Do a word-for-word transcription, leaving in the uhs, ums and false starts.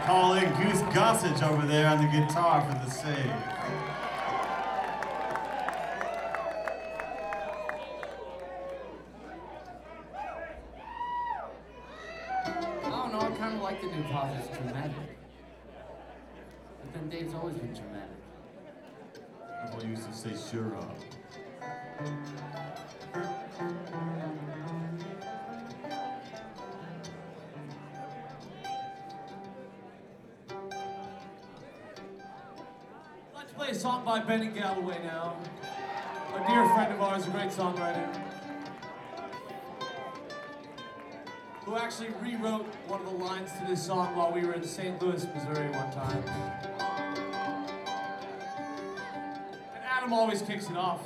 call in Goose Gossage over there on the guitar for the save. I don't know, I kind of like the new pop. It's dramatic. But then Dave's always been dramatic. People used to say sure up. Let's play a song by Benny Galloway now. A dear friend of ours, a great songwriter, who actually rewrote one of the lines to this song while we were in Saint Louis, Missouri one time. And Adam always kicks it off.